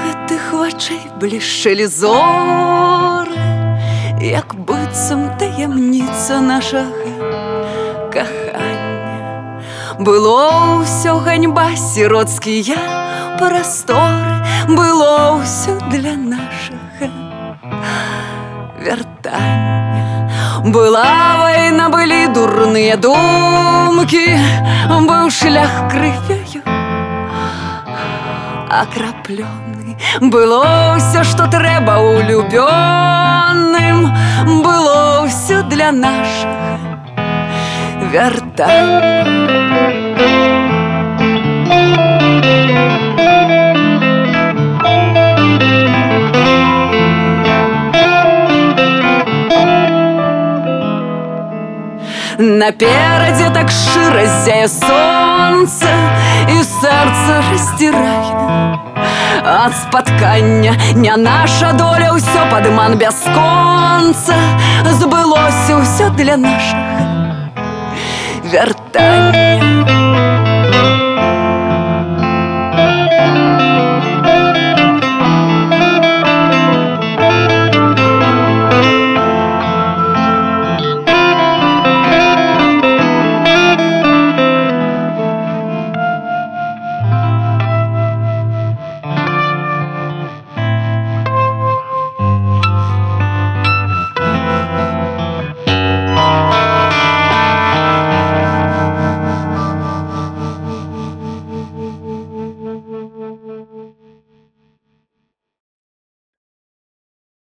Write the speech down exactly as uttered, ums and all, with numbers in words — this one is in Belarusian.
гэтых вачэй блішчэлі зоры, як быццам таямніца нашага кахання. Было ўсё ганьба, сіроцкія прасторы, было ўсё для нашага вяртання. Была вайна, былі дурныя думкі, быў шлях крывёю акраплёны. Было ўсё, што трэба улюбёным, было ўсё для нашага вяртання. Наперадзе так шчыра зяе сонца, і сэрца раздзірае ад спаткання. Не наша доля, ўсё падман бясконца, збылося ўсё для нашага вяртання.